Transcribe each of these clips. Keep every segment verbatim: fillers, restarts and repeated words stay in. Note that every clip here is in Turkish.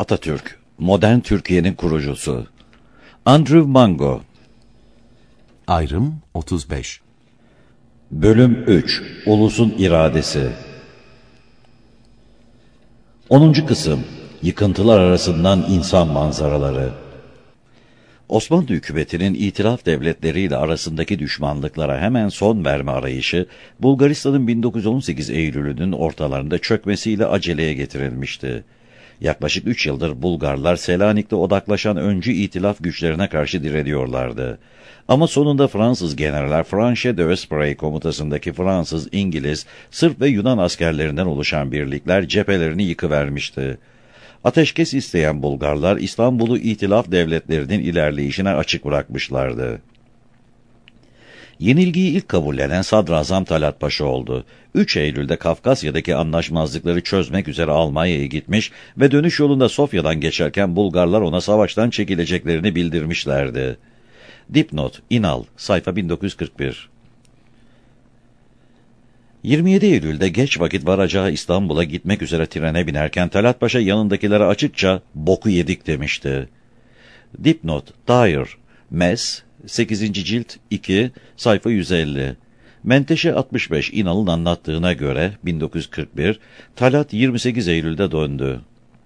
Atatürk, modern Türkiye'nin kurucusu. Andrew Mango. Ayrım otuz beş. Bölüm üç. Ulusun iradesi. onuncu kısım. Yıkıntılar arasından insan manzaraları. Osmanlı hükümetinin itilaf devletleriyle arasındaki düşmanlıklara hemen son verme arayışı, Bulgaristan'ın bin dokuz yüz on sekiz Eylül'ünün ortalarında çökmesiyle aceleye getirilmişti. Yaklaşık üç yıldır Bulgarlar Selanik'te odaklaşan öncü itilaf güçlerine karşı direniyorlardı. Ama sonunda Fransız generaller Franchet de Osprey komutasındaki Fransız, İngiliz, Sırp ve Yunan askerlerinden oluşan birlikler cephelerini yıkıvermişti. Ateşkes isteyen Bulgarlar İstanbul'u itilaf devletlerinin ilerleyişine açık bırakmışlardı. Yenilgiyi ilk kabullenen Sadrazam Talat Paşa oldu. üç Eylül'de Kafkasya'daki anlaşmazlıkları çözmek üzere Almanya'ya gitmiş ve dönüş yolunda Sofya'dan geçerken Bulgarlar ona savaştan çekileceklerini bildirmişlerdi. Dipnot, İnal, sayfa bin dokuz yüz kırk bir. yirmi yedi Eylül'de geç vakit varacağı İstanbul'a gitmek üzere trene binerken Talat Paşa yanındakilere açıkça "boku yedik" demişti. Dipnot, Dyer, Mes, sekizinci cilt iki, sayfa yüz elli. Menteşe altmış beş İnal'ın anlattığına göre bin dokuz yüz kırk bir, Talat yirmi sekiz Eylül'de döndü.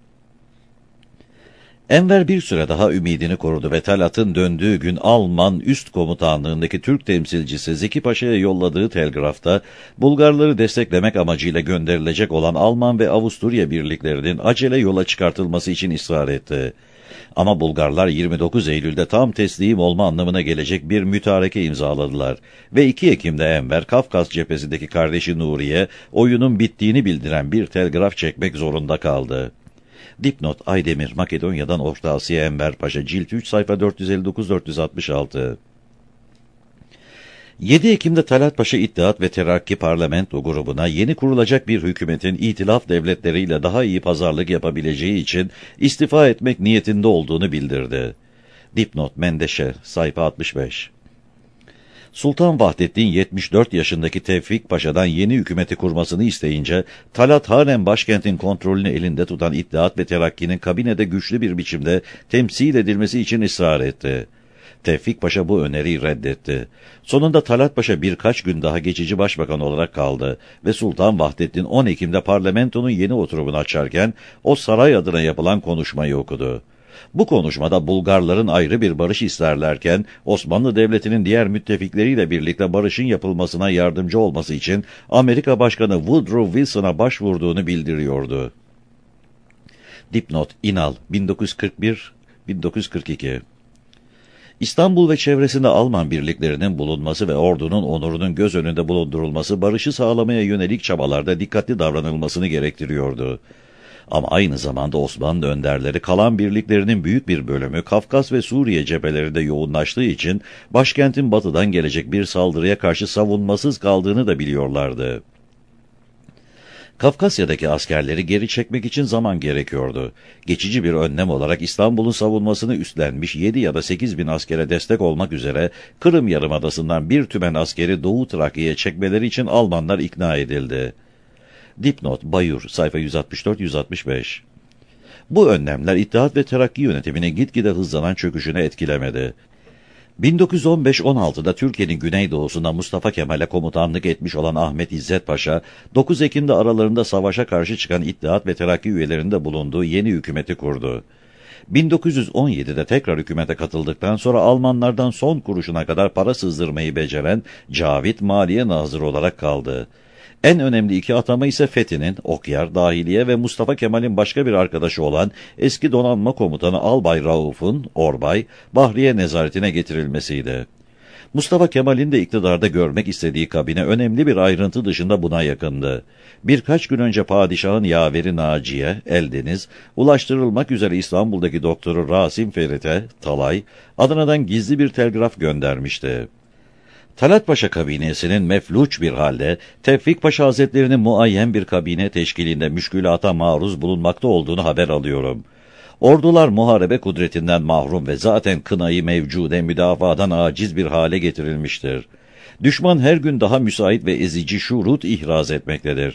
Enver bir süre daha ümidini korudu ve Talat'ın döndüğü gün Alman üst komutanlığındaki Türk temsilcisi Zeki Paşa'ya yolladığı telgrafta, Bulgarları desteklemek amacıyla gönderilecek olan Alman ve Avusturya birliklerinin acele yola çıkartılması için ısrar etti. Ama Bulgarlar yirmi dokuz Eylül'de tam teslim olma anlamına gelecek bir mütareke imzaladılar ve iki Ekim'de Enver, Kafkas cephesindeki kardeşi Nuri'ye oyunun bittiğini bildiren bir telgraf çekmek zorunda kaldı. Dipnot, Aydemir, Makedonya'dan Orta Asya Enver Paşa, cilt üç, sayfa dört yüz elli dokuz dört yüz altmış altı. yedi Ekim'de Talat Paşa İttihat ve Terakki Parlamento grubuna yeni kurulacak bir hükümetin itilaf devletleriyle daha iyi pazarlık yapabileceği için istifa etmek niyetinde olduğunu bildirdi. Dipnot, Mendeşe, sayfa altmış beş. Sultan Vahdettin yetmiş dört yaşındaki Tevfik Paşa'dan yeni hükümeti kurmasını isteyince, Talat halen başkentin kontrolünü elinde tutan İttihat ve Terakki'nin kabinede güçlü bir biçimde temsil edilmesi için ısrar etti. Tevfik Paşa bu öneriyi reddetti. Sonunda Talat Paşa birkaç gün daha geçici başbakan olarak kaldı ve Sultan Vahdettin on Ekim'de parlamentonun yeni oturumunu açarken o saray adına yapılan konuşmayı okudu. Bu konuşmada Bulgarların ayrı bir barış isterlerken Osmanlı Devleti'nin diğer müttefikleriyle birlikte barışın yapılmasına yardımcı olması için Amerika Başkanı Woodrow Wilson'a başvurduğunu bildiriyordu. Dipnot, İnal, bin dokuz yüz kırk bir bin dokuz yüz kırk iki. İstanbul ve çevresinde Alman birliklerinin bulunması ve ordunun onurunun göz önünde bulundurulması barışı sağlamaya yönelik çabalarda dikkatli davranılmasını gerektiriyordu. Ama aynı zamanda Osmanlı önderleri kalan birliklerinin büyük bir bölümü Kafkas ve Suriye cephelerinde yoğunlaştığı için başkentin batıdan gelecek bir saldırıya karşı savunmasız kaldığını da biliyorlardı. Kafkasya'daki askerleri geri çekmek için zaman gerekiyordu. Geçici bir önlem olarak İstanbul'un savunmasını üstlenmiş yedi ya da sekiz bin askere destek olmak üzere Kırım Yarımadası'ndan bir tümen askeri Doğu Trakya'ya çekmeleri için Almanlar ikna edildi. Dipnot, Bayur, sayfa yüz altmış dört yüz altmış beş. Bu önlemler İttihat ve Terakki yönetiminin gitgide hızlanan çöküşüne etkilemedi. bin dokuz yüz on beş on altıda Türkiye'nin güneydoğusunda Mustafa Kemal'e komutanlık etmiş olan Ahmet İzzet Paşa, dokuz Ekim'de aralarında savaşa karşı çıkan İttihat ve Terakki üyelerinde bulunduğu yeni hükümeti kurdu. bin dokuz yüz on yedide tekrar hükümete katıldıktan sonra Almanlardan son kuruşuna kadar para sızdırmayı beceren Cavit Maliye Nazırı olarak kaldı. En önemli iki atama ise Fethi'nin, Okyar, Dahiliye ve Mustafa Kemal'in başka bir arkadaşı olan eski donanma komutanı Albay Rauf'un, Orbay, Bahriye nezaretine getirilmesiydi. Mustafa Kemal'in de iktidarda görmek istediği kabine önemli bir ayrıntı dışında buna yakındı. Birkaç gün önce padişahın yaveri Naciye, Eldeniz, ulaştırılmak üzere İstanbul'daki doktoru Rasim Ferit'e, Talay, Adana'dan gizli bir telgraf göndermişti. Talat Paşa kabinesinin mefluç bir halde, Tevfik Paşa Hazretleri'nin muayyen bir kabine teşkilinde müşkülata maruz bulunmakta olduğunu haber alıyorum. Ordular muharebe kudretinden mahrum ve zaten kınayı mevcude müdafadan aciz bir hale getirilmiştir. Düşman her gün daha müsait ve ezici şurut ihraz etmektedir.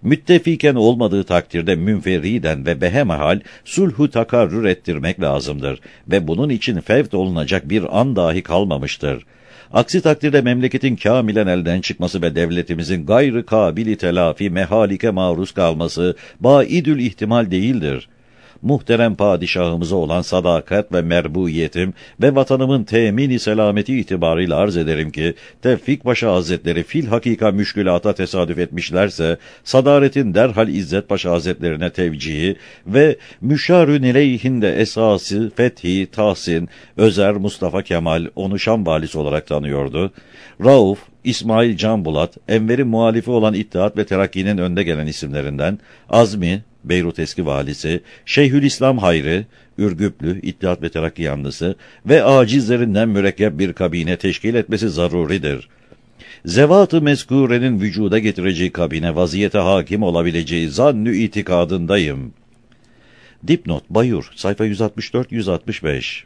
Müttefiken olmadığı takdirde münferiden ve behemehal sulhu takarrür ettirmek lazımdır ve bunun için fevt olunacak bir an dahi kalmamıştır. Aksi takdirde memleketin kâmilen elden çıkması ve devletimizin gayrı kabili telafi mehalike maruz kalması baidül ihtimal değildir. Muhterem padişahımıza olan sadakat ve merbuiyetim ve vatanımın temini selameti itibarıyla arz ederim ki, Tevfik Paşa Hazretleri fil hakika müşkülata tesadüf etmişlerse, sadaretin derhal İzzet Paşa Hazretlerine tevcihi ve müşarü neleyhinde esası, fethi, tahsin, Özer Mustafa Kemal, onu Şam valisi olarak tanıyordu. Rauf, İsmail Can Bulat, Enver'in muhalifi olan İttihat ve Terakki'nin önde gelen isimlerinden, Azmi, Beyrut eski valisi, Şeyhülislam Hayri, Ürgüplü, İttihat ve Terakki yanlısı ve acizlerinden mürekkep bir kabine teşkil etmesi zaruridir. Zevat-ı mezkurenin vücuda getireceği kabine vaziyete hakim olabileceği zannü itikadındayım. Dipnot Bayur, sayfa yüz altmış dört yüz altmış beş.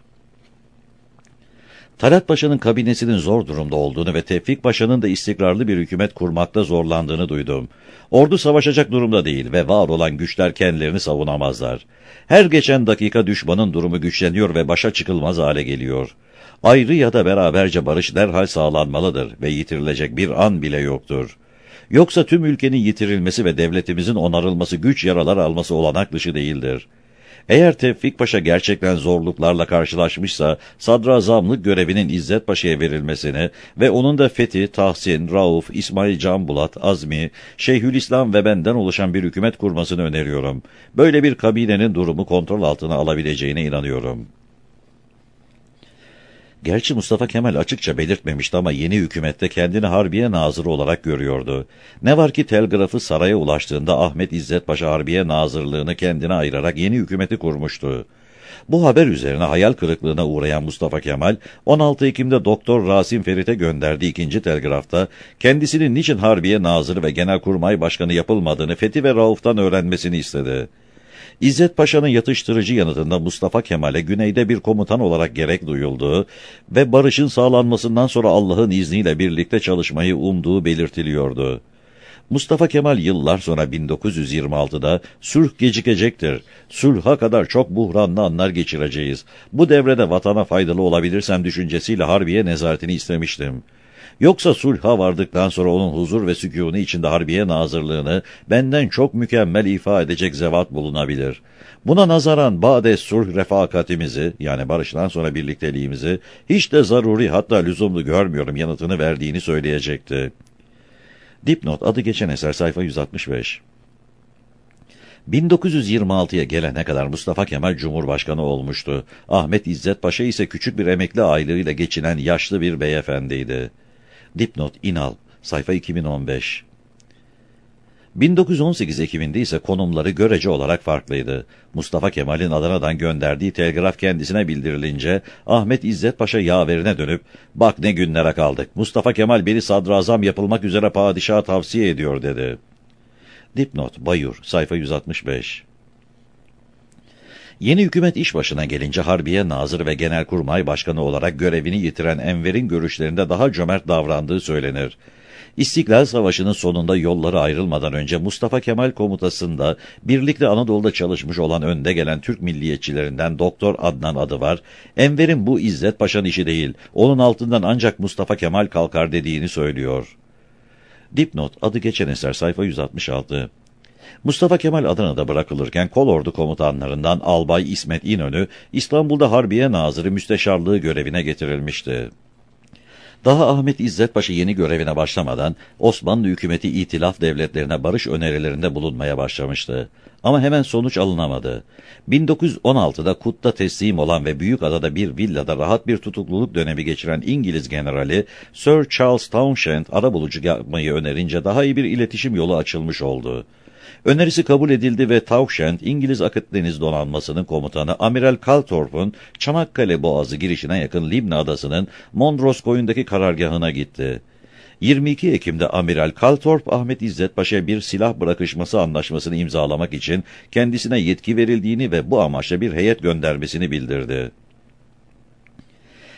Talat Paşa'nın kabinesinin zor durumda olduğunu ve Tevfik Paşa'nın da istikrarlı bir hükümet kurmakta zorlandığını duydum. Ordu savaşacak durumda değil ve var olan güçler kendilerini savunamazlar. Her geçen dakika düşmanın durumu güçleniyor ve başa çıkılmaz hale geliyor. Ayrı ya da beraberce barış derhal sağlanmalıdır ve yitirilecek bir an bile yoktur. Yoksa tüm ülkenin yitirilmesi ve devletimizin onarılması güç yaralar alması olanak dışı değildir. Eğer Tevfik Paşa gerçekten zorluklarla karşılaşmışsa, sadrazamlık görevinin İzzet Paşa'ya verilmesini ve onun da Fethi, Tahsin, Rauf, İsmail Can Bulat, Azmi, Şeyhülislam ve benden oluşan bir hükümet kurmasını öneriyorum. Böyle bir kabinenin durumu kontrol altına alabileceğine inanıyorum. Gerçi Mustafa Kemal açıkça belirtmemişti ama yeni hükümette kendini Harbiye Nazırı olarak görüyordu. Ne var ki telgrafı saraya ulaştığında Ahmet İzzet Paşa Harbiye Nazırlığını kendine ayırarak yeni hükümeti kurmuştu. Bu haber üzerine hayal kırıklığına uğrayan Mustafa Kemal, on altı Ekim'de Doktor Rasim Ferit'e gönderdiği ikinci telgrafta, kendisinin niçin Harbiye Nazırı ve Genelkurmay Başkanı yapılmadığını Fethi ve Rauf'tan öğrenmesini istedi. İzzet Paşa'nın yatıştırıcı yanıtında Mustafa Kemal'e güneyde bir komutan olarak gerek duyulduğu ve barışın sağlanmasından sonra Allah'ın izniyle birlikte çalışmayı umduğu belirtiliyordu. Mustafa Kemal yıllar sonra bin dokuz yüz yirmi altıda sulh gecikecektir. Sulha kadar çok buhranlı anlar geçireceğiz. Bu devrede vatana faydalı olabilirsem düşüncesiyle Harbiye nezaretini istemiştim. Yoksa sulha vardıktan sonra onun huzur ve sükûnu içinde Harbiye Nazırlığını benden çok mükemmel ifa edecek zevat bulunabilir. Buna nazaran ba'de sulh refakatimizi, yani barıştan sonra birlikteliğimizi hiç de zaruri hatta lüzumlu görmüyorum yanıtını verdiğini söyleyecekti. Dipnot adı geçen eser sayfa yüz altmış beş. bin dokuz yüz yirmi altıya gelene kadar Mustafa Kemal Cumhurbaşkanı olmuştu. Ahmet İzzet Paşa ise küçük bir emekli aylığıyla geçinen yaşlı bir beyefendiydi. Dipnot İnal, sayfa iki bin on beş. bin dokuz yüz on sekiz Ekim'inde ise konumları görece olarak farklıydı. Mustafa Kemal'in Adana'dan gönderdiği telgraf kendisine bildirilince, Ahmet İzzet Paşa yaverine dönüp, "Bak ne günlere kaldık, Mustafa Kemal beni sadrazam yapılmak üzere padişaha tavsiye ediyor," dedi. Dipnot Bayur, sayfa yüz altmış beş. Yeni hükümet iş başına gelince Harbiye Nazırı ve Genelkurmay Başkanı olarak görevini yitiren Enver'in görüşlerinde daha cömert davrandığı söylenir. İstiklal Savaşı'nın sonunda yolları ayrılmadan önce Mustafa Kemal komutasında birlikte Anadolu'da çalışmış olan önde gelen Türk milliyetçilerinden Doktor Adnan adı var. Enver'in bu İzzet Paşa'nın işi değil, onun altından ancak Mustafa Kemal kalkar dediğini söylüyor. Dipnot adı geçen eser sayfa yüz altmış altı. Mustafa Kemal Adana'da bırakılırken kolordu komutanlarından Albay İsmet İnönü, İstanbul'da Harbiye Nazırı müsteşarlığı görevine getirilmişti. Daha Ahmet İzzet Paşa yeni görevine başlamadan Osmanlı hükümeti itilaf devletlerine barış önerilerinde bulunmaya başlamıştı. Ama hemen sonuç alınamadı. bin dokuz yüz on altıda Kut'ta teslim olan ve Büyükada'da bir villada rahat bir tutukluluk dönemi geçiren İngiliz generali Sir Charles Townshend arabulucu yapmayı önerince daha iyi bir iletişim yolu açılmış oldu. Önerisi kabul edildi ve Townshend, İngiliz Akıtdeniz Donanması'nın komutanı Amiral Calthorpe'un Çanakkale Boğazı girişine yakın Libna Adası'nın Mondros koyundaki karargahına gitti. yirmi iki Ekim'de Amiral Calthorpe, Ahmet İzzet Paşa'ya bir silah bırakışması anlaşmasını imzalamak için kendisine yetki verildiğini ve bu amaçla bir heyet göndermesini bildirdi.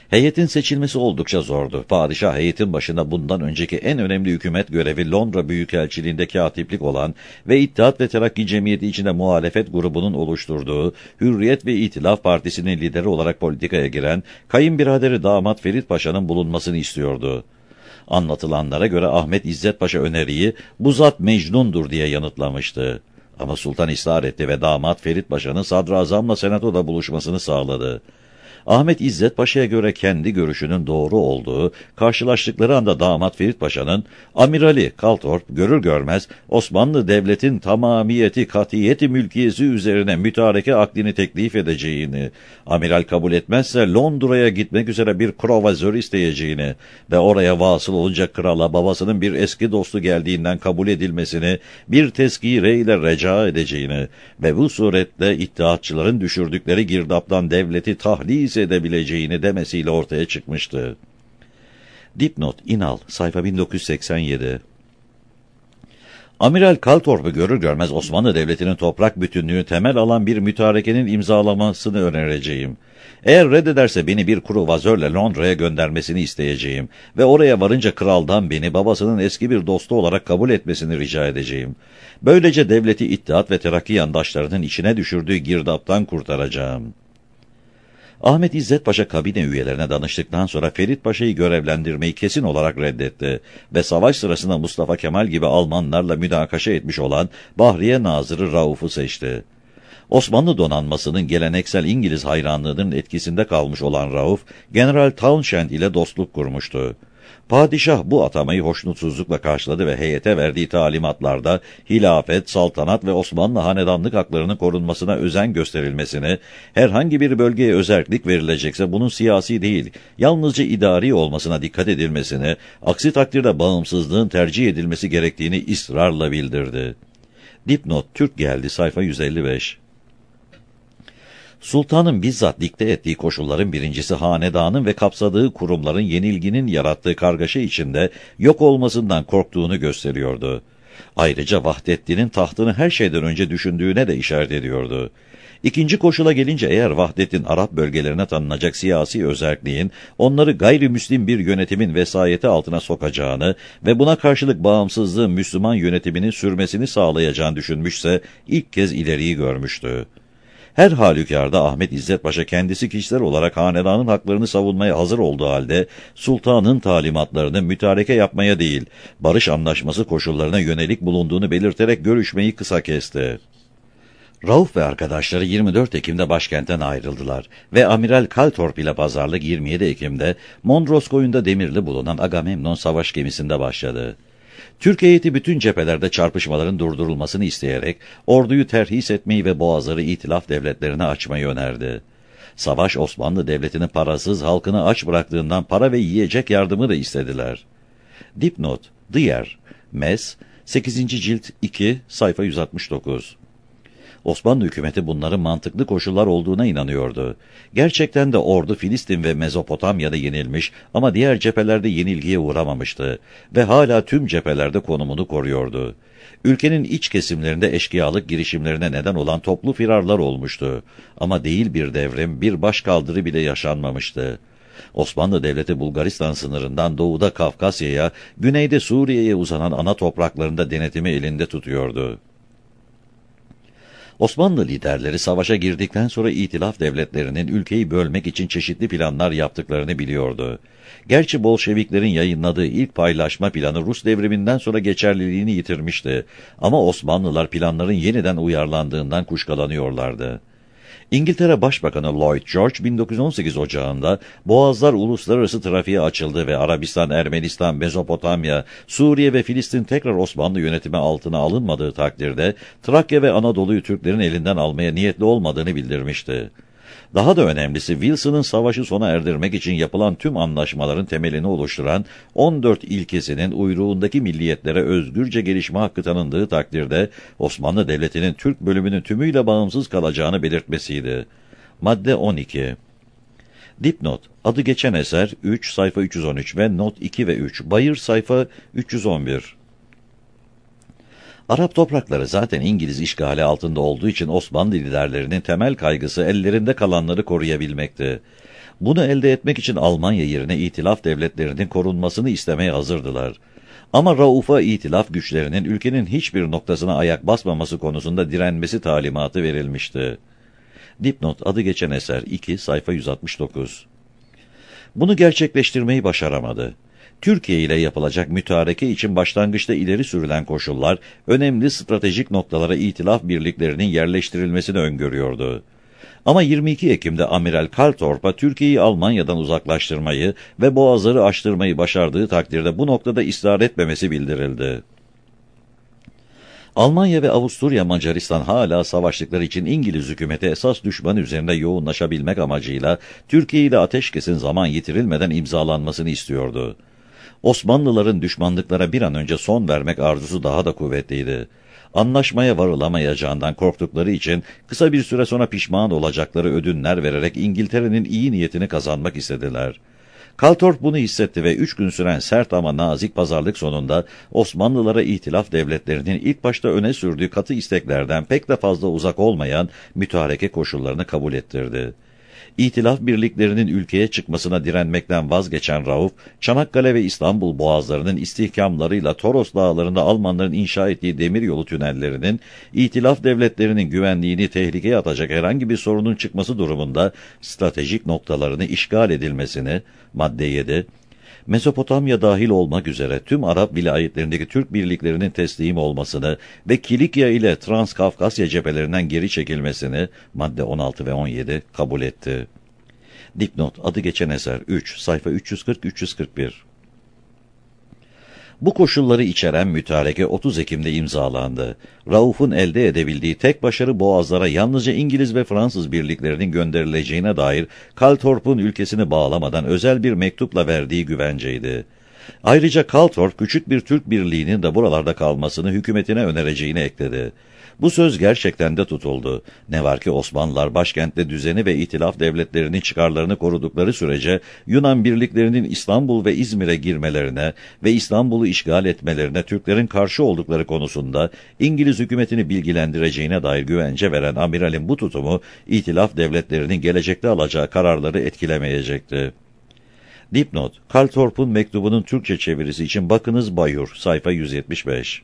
Heyetin seçilmesi oldukça zordu. Padişah heyetin başında bundan önceki en önemli hükümet görevi Londra Büyükelçiliğinde katiplik olan ve İttihat ve Terakki Cemiyeti içinde muhalefet grubunun oluşturduğu Hürriyet ve İtilaf Partisi'nin lideri olarak politikaya giren kayınbiraderi damat Ferit Paşa'nın bulunmasını istiyordu. Anlatılanlara göre Ahmet İzzet Paşa öneriyi bu zat Mecnun'dur diye yanıtlamıştı. Ama sultan ısrar etti ve damat Ferit Paşa'nın sadrazamla senatoda buluşmasını sağladı. Ahmet İzzet Paşa'ya göre kendi görüşünün doğru olduğu, karşılaştıkları anda damat Ferit Paşa'nın Amirali Kaltorp görür görmez Osmanlı Devlet'in tamamiyeti, katiyeti mülkiyesi üzerine mütareke akdini teklif edeceğini, amiral kabul etmezse Londra'ya gitmek üzere bir krovazör isteyeceğini ve oraya vasıl olunca krala babasının bir eski dostu geldiğinden kabul edilmesini bir tezkire ile reca edeceğini ve bu suretle İttihatçıların düşürdükleri girdaptan devleti tahlis edebileceğini demesiyle ortaya çıkmıştı. Dipnot İnal, sayfa bin dokuz yüz seksen yedi. Amiral Kaltorp'u görür görmez Osmanlı Devleti'nin toprak bütünlüğünü temel alan bir mütarekenin imzalamasını önereceğim. Eğer reddederse beni bir kruvazörle Londra'ya göndermesini isteyeceğim ve oraya varınca kraldan beni babasının eski bir dostu olarak kabul etmesini rica edeceğim. Böylece devleti İttihat ve Terakki yandaşlarının içine düşürdüğü girdaptan kurtaracağım. Ahmet İzzet Paşa kabine üyelerine danıştıktan sonra Ferit Paşa'yı görevlendirmeyi kesin olarak reddetti ve savaş sırasında Mustafa Kemal gibi Almanlarla münakaşa etmiş olan Bahriye Nazırı Rauf'u seçti. Osmanlı donanmasının geleneksel İngiliz hayranlığının etkisinde kalmış olan Rauf, General Townshend ile dostluk kurmuştu. Padişah bu atamayı hoşnutsuzlukla karşıladı ve heyete verdiği talimatlarda hilafet, saltanat ve Osmanlı hanedanlık haklarının korunmasına özen gösterilmesini, herhangi bir bölgeye özerklik verilecekse bunun siyasi değil, yalnızca idari olmasına dikkat edilmesini, aksi takdirde bağımsızlığın tercih edilmesi gerektiğini ısrarla bildirdi. Dipnot Türk geldi, sayfa yüz elli beş. Sultanın bizzat dikte ettiği koşulların birincisi hanedanın ve kapsadığı kurumların yenilginin yarattığı kargaşa içinde yok olmasından korktuğunu gösteriyordu. Ayrıca Vahdettin'in tahtını her şeyden önce düşündüğüne de işaret ediyordu. İkinci koşula gelince eğer Vahdettin Arap bölgelerine tanınacak siyasi özerkliğin onları gayrimüslim bir yönetimin vesayeti altına sokacağını ve buna karşılık bağımsızlığın Müslüman yönetiminin sürmesini sağlayacağını düşünmüşse ilk kez ileriyi görmüştü. Her halükarda Ahmet İzzet Paşa kendisi kişiler olarak hanedanın haklarını savunmaya hazır olduğu halde sultanın talimatlarını mütareke yapmaya değil, barış anlaşması koşullarına yönelik bulunduğunu belirterek görüşmeyi kısa kesti. Rauf ve arkadaşları yirmi dört Ekim'de başkentten ayrıldılar ve Amiral Kaltorp ile pazarlık yirmi yedi Ekim'de Mondros koyunda demirli bulunan Agamemnon savaş gemisinde başladı. Türk heyeti bütün cephelerde çarpışmaların durdurulmasını isteyerek orduyu terhis etmeyi ve boğazları itilaf devletlerine açmayı önerdi. Savaş Osmanlı Devleti'nin parasız halkını aç bıraktığından para ve yiyecek yardımı da istediler. Dipnot Diğer Mes sekizinci cilt iki sayfa yüz altmış dokuz. Osmanlı hükümeti bunların mantıklı koşullar olduğuna inanıyordu. Gerçekten de ordu Filistin ve Mezopotamya'da yenilmiş ama diğer cephelerde yenilgiye uğramamıştı ve hala tüm cephelerde konumunu koruyordu. Ülkenin iç kesimlerinde eşkıyalık girişimlerine neden olan toplu firarlar olmuştu ama değil bir devrim, bir başkaldırı bile yaşanmamıştı. Osmanlı Devleti Bulgaristan sınırından doğuda Kafkasya'ya, güneyde Suriye'ye uzanan ana topraklarında denetimi elinde tutuyordu. Osmanlı liderleri savaşa girdikten sonra itilaf devletlerinin ülkeyi bölmek için çeşitli planlar yaptıklarını biliyordu. Gerçi Bolşeviklerin yayınladığı ilk paylaşma planı Rus devriminden sonra geçerliliğini yitirmişti ama Osmanlılar planların yeniden uyarlandığından kuşkulanıyorlardı. İngiltere Başbakanı Lloyd George bin dokuz yüz on sekiz Ocağı'nda Boğazlar uluslararası trafiğe açıldı ve Arabistan, Ermenistan, Mezopotamya, Suriye ve Filistin tekrar Osmanlı yönetimi altına alınmadığı takdirde Trakya ve Anadolu'yu Türklerin elinden almaya niyetli olmadığını bildirmişti. Daha da önemlisi Wilson'ın savaşı sona erdirmek için yapılan tüm anlaşmaların temelini oluşturan on dört ilkesinin uyruğundaki milliyetlere özgürce gelişme hakkı tanındığı takdirde Osmanlı Devleti'nin Türk bölümünün tümüyle bağımsız kalacağını belirtmesiydi. Madde on iki. Dipnot, adı geçen eser üç sayfa üç yüz on üç ve not iki ve üç, Bayır sayfa üç yüz on bir. Arap toprakları zaten İngiliz işgali altında olduğu için Osmanlı liderlerinin temel kaygısı ellerinde kalanları koruyabilmekti. Bunu elde etmek için Almanya yerine İtilaf devletlerinin korunmasını istemeye hazırdılar. Ama Rauf'a İtilaf güçlerinin ülkenin hiçbir noktasına ayak basmaması konusunda direnmesi talimatı verilmişti. Dipnot adı geçen eser iki sayfa yüz altmış dokuz. Bunu gerçekleştirmeyi başaramadı. Türkiye ile yapılacak mütareke için başlangıçta ileri sürülen koşullar, önemli stratejik noktalara İtilaf birliklerinin yerleştirilmesini öngörüyordu. Ama yirmi iki Ekim'de Amiral Kaltorp'a Türkiye'yi Almanya'dan uzaklaştırmayı ve boğazları aştırmayı başardığı takdirde bu noktada ısrar etmemesi bildirildi. Almanya ve Avusturya Macaristan hala savaştıkları için İngiliz hükümeti esas düşman üzerinde yoğunlaşabilmek amacıyla Türkiye ile ateşkesin zaman yitirilmeden imzalanmasını istiyordu. Osmanlıların düşmanlıklara bir an önce son vermek arzusu daha da kuvvetliydi. Anlaşmaya varılamayacağından korktukları için kısa bir süre sonra pişman olacakları ödünler vererek İngiltere'nin iyi niyetini kazanmak istediler. Kaltorp bunu hissetti ve üç gün süren sert ama nazik pazarlık sonunda Osmanlılara İtilaf devletlerinin ilk başta öne sürdüğü katı isteklerden pek de fazla uzak olmayan mütareke koşullarını kabul ettirdi. İtilaf birliklerinin ülkeye çıkmasına direnmekten vazgeçen Rauf, Çanakkale ve İstanbul boğazlarının istihkamlarıyla Toros dağlarında Almanların inşa ettiği demiryolu tünellerinin, İtilaf devletlerinin güvenliğini tehlikeye atacak herhangi bir sorunun çıkması durumunda stratejik noktalarını işgal edilmesini, madde yedi, Mezopotamya dahil olmak üzere tüm Arap vilayetlerindeki Türk birliklerinin teslim olmasını ve Kilikya ile Transkafkasya cephelerinden geri çekilmesini, madde on altı ve on yedi, kabul etti. Dipnot adı geçen eser üç sayfa üç yüz kırk üç yüz kırk bir. Bu koşulları içeren mütareke otuz Ekim'de imzalandı. Rauf'un elde edebildiği tek başarı boğazlara yalnızca İngiliz ve Fransız birliklerinin gönderileceğine dair Kaltorp'un ülkesini bağlamadan özel bir mektupla verdiği güvenceydi. Ayrıca Kaltorp küçük bir Türk birliğinin de buralarda kalmasını hükümetine önereceğini ekledi. Bu söz gerçekten de tutuldu. Ne var ki Osmanlılar başkentte düzeni ve İtilaf devletlerinin çıkarlarını korudukları sürece Yunan birliklerinin İstanbul ve İzmir'e girmelerine ve İstanbul'u işgal etmelerine Türklerin karşı oldukları konusunda İngiliz hükümetini bilgilendireceğine dair güvence veren amiralin bu tutumu İtilaf devletlerinin gelecekte alacağı kararları etkilemeyecekti. Dipnot, Kaltorp'un mektubunun Türkçe çevirisi için bakınız Bayur, sayfa yüz yetmiş beş.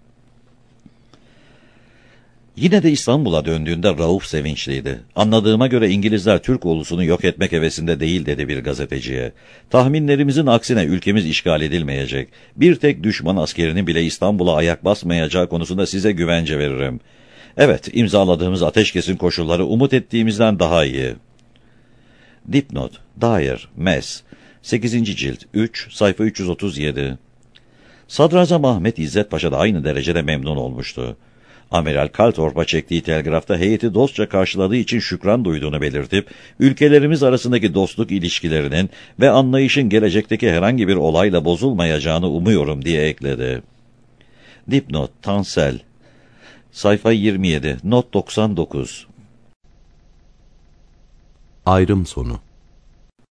Yine de İstanbul'a döndüğünde Rauf sevinçliydi. Anladığıma göre İngilizler Türk ulusunu yok etmek hevesinde değil dedi bir gazeteciye. Tahminlerimizin aksine ülkemiz işgal edilmeyecek. Bir tek düşman askerinin bile İstanbul'a ayak basmayacağı konusunda size güvence veririm. Evet, imzaladığımız ateşkesin koşulları umut ettiğimizden daha iyi. Dipnot, Dair, Mes, sekizinci cilt, üç, sayfa üç yüz otuz yedi. Sadrazam Ahmet İzzet Paşa da aynı derecede memnun olmuştu. Amiral Kaltorp'a çektiği telgrafta heyeti dostça karşıladığı için şükran duyduğunu belirtip, ülkelerimiz arasındaki dostluk ilişkilerinin ve anlayışın gelecekteki herhangi bir olayla bozulmayacağını umuyorum diye ekledi. Dipnot, Tansel, sayfa yirmi yedi, not doksan dokuz. Ayrım sonu.